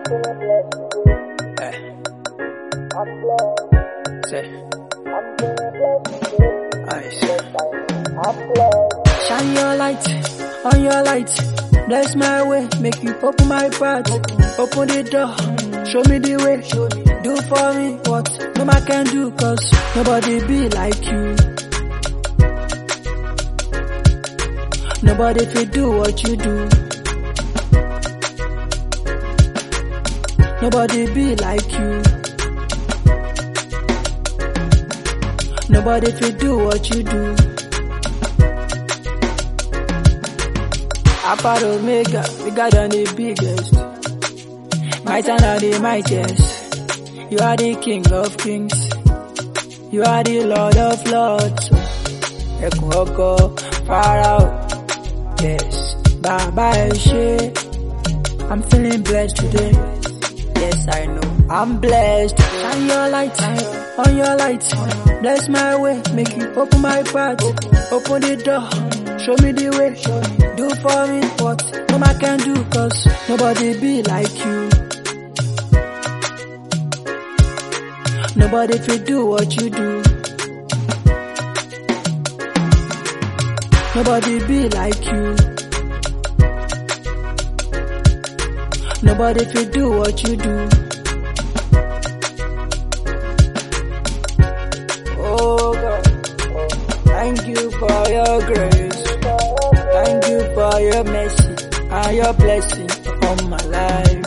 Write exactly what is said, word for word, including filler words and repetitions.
Hey. Say. I say. Shine your light on your light. Bless my way, make you open my path. Open the door, show me the way. Do for me what no man can do, cause nobody be like you. Nobody fit do what you do. Nobody be like you. Nobody fit do what you do. Alpha Omega, bigger than the biggest. Mightier than the mightiest. You are the King of kings. You are the Lord of lords. Ekun oko, far out. Yes, Baba Eshe. I'm feeling blessed today. Yes, I know. I'm blessed. Shine your light on your light. Bless my way, make you open my path. Open the door, show me the way. Do for me what no man can do, cause nobody be like you. Nobody fit do what you do. Nobody be like you. Nobody fit do what you do. Oh God, thank you for your grace. Thank you for your mercy and your blessing upon my life.